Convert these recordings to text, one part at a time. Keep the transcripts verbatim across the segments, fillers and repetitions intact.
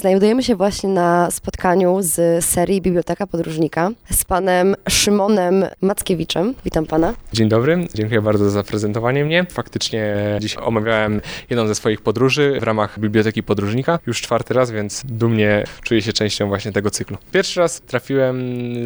Znajdujemy się właśnie na spotkaniu z serii Biblioteka Podróżnika z panem Szymonem Mackiewiczem. Witam pana. Dzień dobry, dziękuję bardzo za zaprezentowanie mnie. Faktycznie dziś omawiałem jedną ze swoich podróży w ramach Biblioteki Podróżnika. Już czwarty raz, więc dumnie czuję się częścią właśnie tego cyklu. Pierwszy raz trafiłem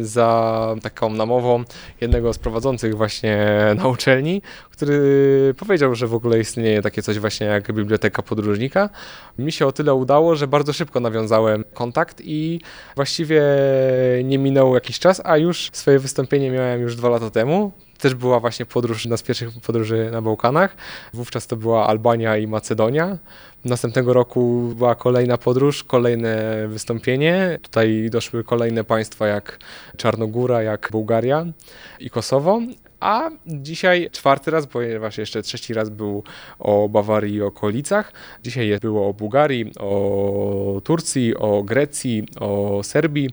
za taką namową jednego z prowadzących właśnie na uczelni, który powiedział, że w ogóle istnieje takie coś właśnie jak Biblioteka Podróżnika. Mi się o tyle udało, że bardzo szybko nawiązałem kontakt i właściwie nie minął jakiś czas, a już swoje wystąpienie miałem już dwa lata temu. Też była właśnie podróż, jedna z pierwszych podróży na Bałkanach. Wówczas to była Albania i Macedonia. Następnego roku była kolejna podróż, kolejne wystąpienie. Tutaj doszły kolejne państwa jak Czarnogóra, jak Bułgaria i Kosowo. A dzisiaj czwarty raz, ponieważ jeszcze trzeci raz był o Bawarii i okolicach. Dzisiaj było o Bułgarii, o Turcji, o Grecji, o Serbii,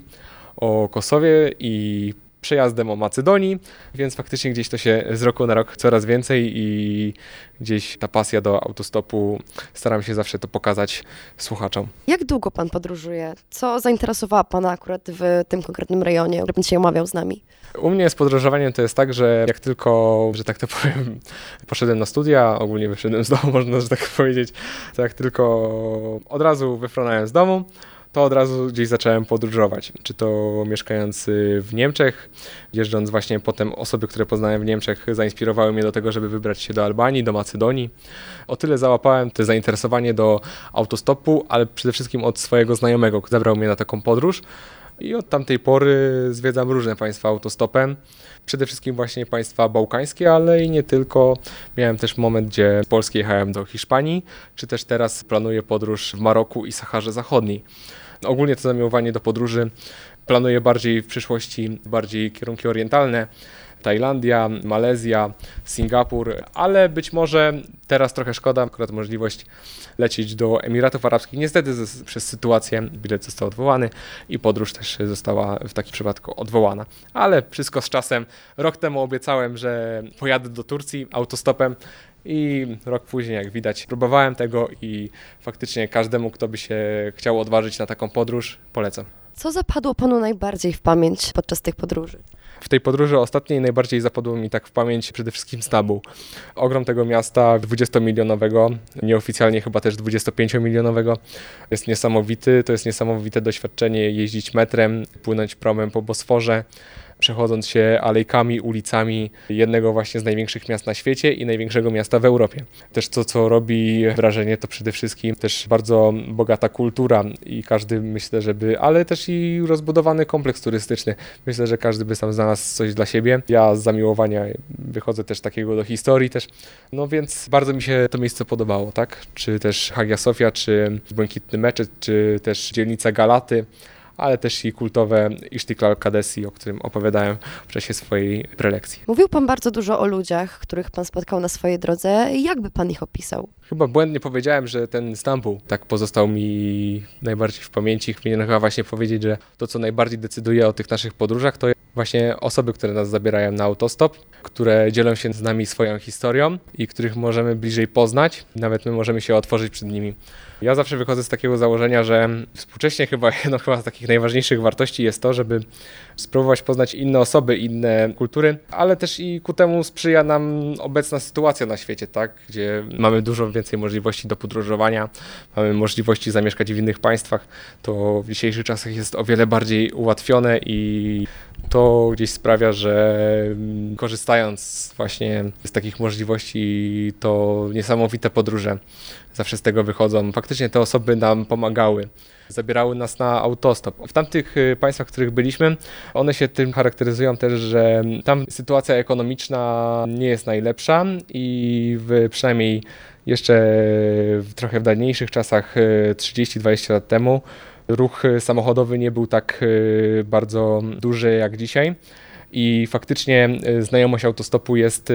o Kosowie i przejazdem o Macedonii, więc faktycznie gdzieś to się z roku na rok coraz więcej i gdzieś ta pasja do autostopu, staram się zawsze to pokazać słuchaczom. Jak długo pan podróżuje? Co zainteresowało pana akurat w tym konkretnym rejonie, który pan się omawiał z nami? U mnie z podróżowaniem to jest tak, że jak tylko, że tak to powiem, poszedłem na studia, ogólnie wyszedłem z domu, można że tak powiedzieć, to jak tylko od razu wyfrunąłem z domu, to od razu gdzieś zacząłem podróżować. Czy to mieszkając w Niemczech, jeżdżąc właśnie potem osoby, które poznałem w Niemczech, zainspirowały mnie do tego, żeby wybrać się do Albanii, do Macedonii. O tyle załapałem to zainteresowanie do autostopu, ale przede wszystkim od swojego znajomego, który zabrał mnie na taką podróż. I od tamtej pory zwiedzam różne państwa autostopem. Przede wszystkim właśnie państwa bałkańskie, ale i nie tylko. Miałem też moment, gdzie z Polski jechałem do Hiszpanii, czy też teraz planuję podróż w Maroku i Saharze Zachodniej. Ogólnie to zamiłowanie do podróży planuję bardziej w przyszłości, bardziej kierunki orientalne. Tajlandia, Malezja, Singapur, ale być może teraz trochę szkoda, akurat możliwość lecieć do Emiratów Arabskich. Niestety z, przez sytuację bilet został odwołany i podróż też została w takim przypadku odwołana. Ale wszystko z czasem. Rok temu obiecałem, że pojadę do Turcji autostopem i rok później, jak widać, próbowałem tego i faktycznie każdemu, kto by się chciał odważyć na taką podróż, polecam. Co zapadło panu najbardziej w pamięć podczas tych podróży? W tej podróży ostatniej najbardziej zapadło mi tak w pamięć przede wszystkim Stambuł. Ogrom tego miasta dwudziestomilionowego, nieoficjalnie chyba też dwudziestopięciomilionowego, jest niesamowity. To jest niesamowite doświadczenie jeździć metrem, płynąć promem po Bosforze, przechodząc się alejkami, ulicami jednego właśnie z największych miast na świecie i największego miasta w Europie. Też to, co robi wrażenie, to przede wszystkim też bardzo bogata kultura i każdy, myślę, żeby, ale też i rozbudowany kompleks turystyczny. Myślę, że każdy by tam znalazł coś dla siebie. Ja z zamiłowania wychodzę też takiego do historii też, no więc bardzo mi się to miejsce podobało, tak? Czy też Hagia Sofia, czy Błękitny Meczet, czy też dzielnica Galaty, ale też i kultowe Istiklal Kadesi, o którym opowiadałem w czasie swojej prelekcji. Mówił pan bardzo dużo o ludziach, których pan spotkał na swojej drodze. Jak by pan ich opisał? Chyba błędnie powiedziałem, że ten Stambuł tak pozostał mi najbardziej w pamięci. Powinienem chyba właśnie powiedzieć, że to, co najbardziej decyduje o tych naszych podróżach, to właśnie osoby, które nas zabierają na autostop, które dzielą się z nami swoją historią i których możemy bliżej poznać. Nawet my możemy się otworzyć przed nimi. Ja zawsze wychodzę z takiego założenia, że współcześnie chyba jedną chyba z takich najważniejszych wartości jest to, żeby spróbować poznać inne osoby, inne kultury, ale też i ku temu sprzyja nam obecna sytuacja na świecie, tak, gdzie mamy dużo więcej możliwości do podróżowania, mamy możliwości zamieszkać w innych państwach. To w dzisiejszych czasach jest o wiele bardziej ułatwione i to gdzieś sprawia, że korzystając właśnie z takich możliwości, to niesamowite podróże zawsze z tego wychodzą. Faktycznie te osoby nam pomagały, zabierały nas na autostop. W tamtych państwach, w których byliśmy, one się tym charakteryzują też, że tam sytuacja ekonomiczna nie jest najlepsza i w, przynajmniej jeszcze w trochę w dawniejszych czasach, trzydzieści dwadzieścia lat temu, ruch samochodowy nie był tak bardzo duży jak dzisiaj i faktycznie znajomość autostopu jest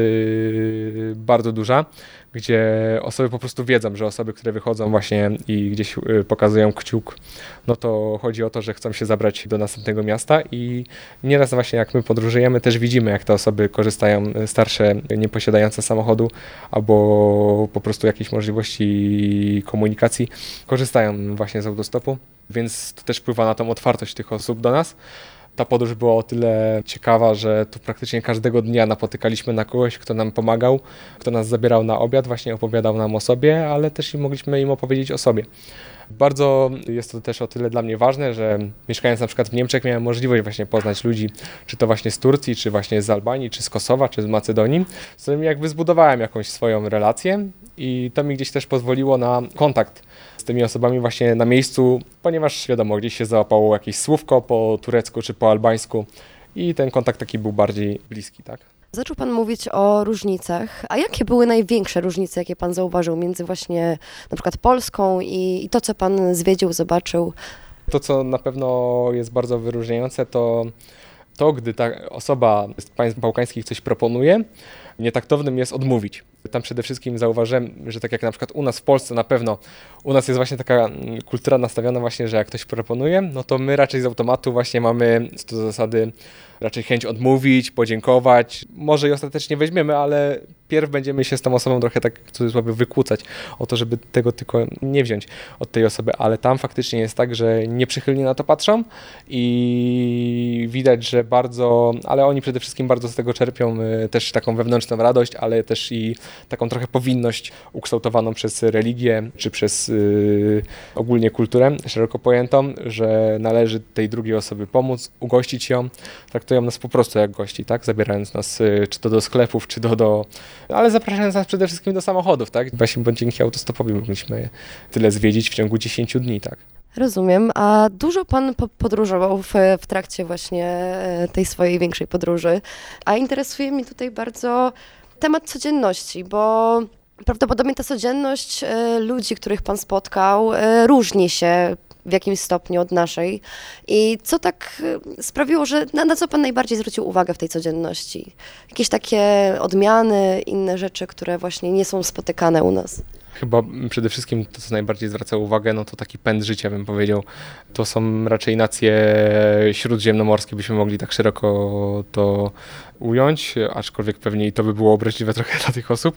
bardzo duża, gdzie osoby po prostu wiedzą, że osoby, które wychodzą właśnie i gdzieś pokazują kciuk, no to chodzi o to, że chcą się zabrać do następnego miasta i nieraz właśnie jak my podróżujemy, też widzimy, jak te osoby korzystają, starsze, nieposiadające samochodu albo po prostu jakiejś możliwości komunikacji, korzystają właśnie z autostopu. więc to też wpływa na tą otwartość tych osób do nas. Ta podróż była o tyle ciekawa, że tu praktycznie każdego dnia napotykaliśmy na kogoś, kto nam pomagał, kto nas zabierał na obiad, właśnie opowiadał nam o sobie, ale też i mogliśmy im opowiedzieć o sobie. Bardzo jest to też o tyle dla mnie ważne, że mieszkając na przykład w Niemczech miałem możliwość właśnie poznać ludzi, czy to właśnie z Turcji, czy właśnie z Albanii, czy z Kosowa, czy z Macedonii, z którymi jakby zbudowałem jakąś swoją relację i to mi gdzieś też pozwoliło na kontakt z tymi osobami właśnie na miejscu, ponieważ wiadomo, gdzieś się załapało jakieś słówko po turecku czy po albańsku i ten kontakt taki był bardziej bliski, tak? Zaczął Pan mówić o różnicach, a jakie były największe różnice, jakie Pan zauważył między właśnie na przykład Polską i, i to, co Pan zwiedził, zobaczył? To, co na pewno jest bardzo wyróżniające, to to, gdy ta osoba z państw bałkańskich coś proponuje, nietaktownym jest odmówić. Tam przede wszystkim zauważyłem, że tak jak na przykład u nas w Polsce na pewno, u nas jest właśnie taka kultura nastawiona właśnie, że jak ktoś proponuje, no to my raczej z automatu właśnie mamy co do zasady raczej chęć odmówić, podziękować. Może i ostatecznie weźmiemy, ale pierw będziemy się z tą osobą trochę tak w cudzysłowie wykłócać o to, żeby tego tylko nie wziąć od tej osoby, ale tam faktycznie jest tak, że nieprzychylnie na to patrzą i widać, że bardzo, ale oni przede wszystkim bardzo z tego czerpią też taką wewnętrzną radość, ale też i taką trochę powinność ukształtowaną przez religię, czy przez yy, ogólnie kulturę szeroko pojętą, że należy tej drugiej osoby pomóc, ugościć ją, traktują nas po prostu jak gości, tak? Zabierając nas yy, czy to do sklepów, czy do, do... ale zapraszając nas przede wszystkim do samochodów, tak? Właśnie, bo dzięki autostopowi mogliśmy tyle zwiedzić w ciągu dziesięciu dni, tak? Rozumiem, a dużo Pan podróżował w, w trakcie właśnie tej swojej większej podróży, a interesuje mnie tutaj bardzo temat codzienności, bo prawdopodobnie ta codzienność y, ludzi, których Pan spotkał, y, różni się w jakimś stopniu od naszej. I co tak y, sprawiło, że na, na co Pan najbardziej zwrócił uwagę w tej codzienności? Jakieś takie odmiany, inne rzeczy, które właśnie nie są spotykane u nas? Chyba przede wszystkim to, co najbardziej zwraca uwagę, no to taki pęd życia, bym powiedział. To są raczej nacje śródziemnomorskie, byśmy mogli tak szeroko to ująć, aczkolwiek pewnie i to by było obraźliwe trochę dla tych osób.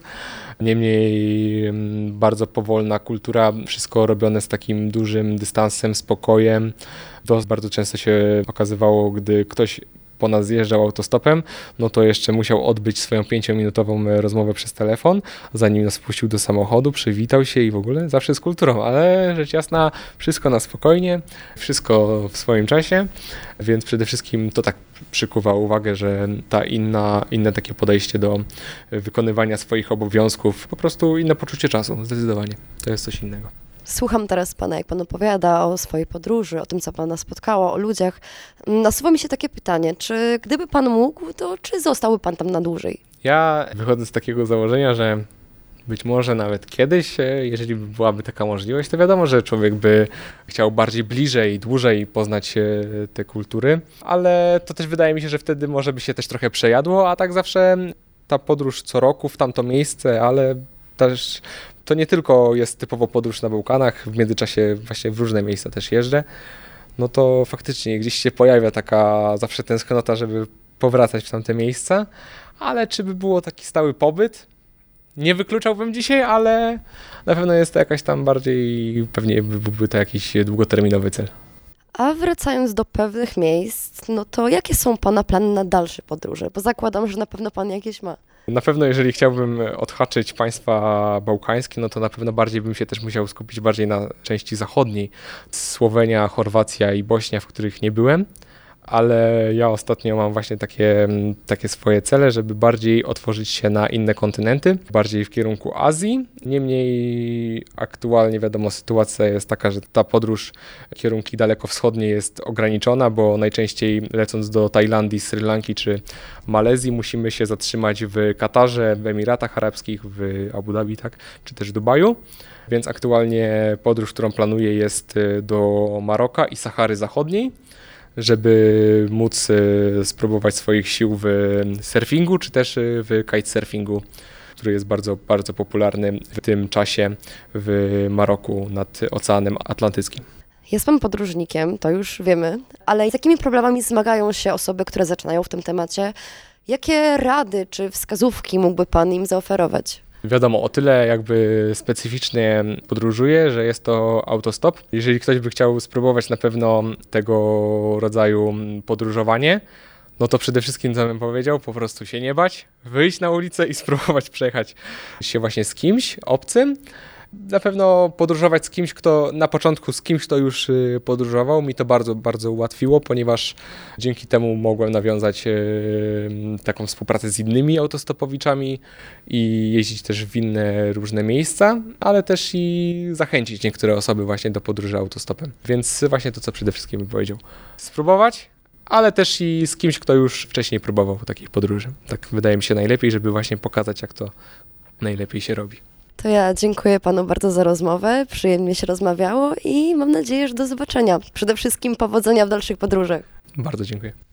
Niemniej bardzo powolna kultura, wszystko robione z takim dużym dystansem, spokojem. To bardzo często się okazywało, gdy ktoś po nas zjeżdżał autostopem, no to jeszcze musiał odbyć swoją pięciominutową rozmowę przez telefon, zanim nas wpuścił do samochodu, przywitał się i w ogóle zawsze z kulturą, ale rzecz jasna, wszystko na spokojnie, wszystko w swoim czasie, więc przede wszystkim to tak przykuwa uwagę, że ta inna, inne takie podejście do wykonywania swoich obowiązków, po prostu inne poczucie czasu, zdecydowanie, to jest coś innego. Słucham teraz Pana, jak Pan opowiada o swojej podróży, o tym, co Pana spotkało, o ludziach. Nasuwa mi się takie pytanie, czy gdyby Pan mógł, to czy zostałby Pan tam na dłużej? Ja wychodzę z takiego założenia, że być może nawet kiedyś, jeżeli byłaby taka możliwość, to wiadomo, że człowiek by chciał bardziej bliżej, dłużej poznać te kultury, ale to też wydaje mi się, że wtedy może by się też trochę przejadło, a tak zawsze ta podróż co roku w tamto miejsce, ale też to nie tylko jest typowo podróż na Bałkanach, w międzyczasie właśnie w różne miejsca też jeżdżę, no to faktycznie gdzieś się pojawia taka zawsze tęsknota, żeby powracać w tamte miejsca, ale czy by było taki stały pobyt? Nie wykluczałbym dzisiaj, ale na pewno jest to jakaś tam bardziej, pewnie byłby to jakiś długoterminowy cel. A wracając do pewnych miejsc, no to jakie są Pana plany na dalsze podróże? Bo zakładam, że na pewno Pan jakieś ma. Na pewno jeżeli chciałbym odhaczyć państwa bałkańskie, no to na pewno bardziej bym się też musiał skupić bardziej na części zachodniej. Słowenia, Chorwacja i Bośnia, w których nie byłem. Ale ja ostatnio mam właśnie takie, takie swoje cele, żeby bardziej otworzyć się na inne kontynenty, bardziej w kierunku Azji. Niemniej aktualnie wiadomo, sytuacja jest taka, że ta podróż kierunki dalekowschodnie jest ograniczona, bo najczęściej lecąc do Tajlandii, Sri Lanki czy Malezji musimy się zatrzymać w Katarze, w Emiratach Arabskich, w Abu Dhabi, tak, czy też Dubaju. Więc aktualnie podróż, którą planuję, jest do Maroka i Sahary Zachodniej, żeby móc spróbować swoich sił w surfingu, czy też w kitesurfingu, który jest bardzo, bardzo popularny w tym czasie w Maroku nad Oceanem Atlantyckim. Jest Pan podróżnikiem, to już wiemy, ale z jakimi problemami zmagają się osoby, które zaczynają w tym temacie? Jakie rady czy wskazówki mógłby Pan im zaoferować? Wiadomo, o tyle jakby specyficznie podróżuje, że jest to autostop. Jeżeli ktoś by chciał spróbować na pewno tego rodzaju podróżowanie, no to przede wszystkim, co bym powiedział, po prostu się nie bać, wyjść na ulicę i spróbować przejechać się właśnie z kimś obcym. Na pewno podróżować z kimś, kto na początku z kimś, kto już y, podróżował. Mi to bardzo, bardzo ułatwiło, ponieważ dzięki temu mogłem nawiązać y, taką współpracę z innymi autostopowiczami i jeździć też w inne różne miejsca, ale też i zachęcić niektóre osoby właśnie do podróży autostopem. Więc właśnie to, co przede wszystkim bym powiedział. Spróbować, ale też i z kimś, kto już wcześniej próbował takich podróży. Tak wydaje mi się najlepiej, żeby właśnie pokazać, jak to najlepiej się robi. To ja dziękuję panu bardzo za rozmowę, przyjemnie się rozmawiało i mam nadzieję, że do zobaczenia. Przede wszystkim powodzenia w dalszych podróżach. Bardzo dziękuję.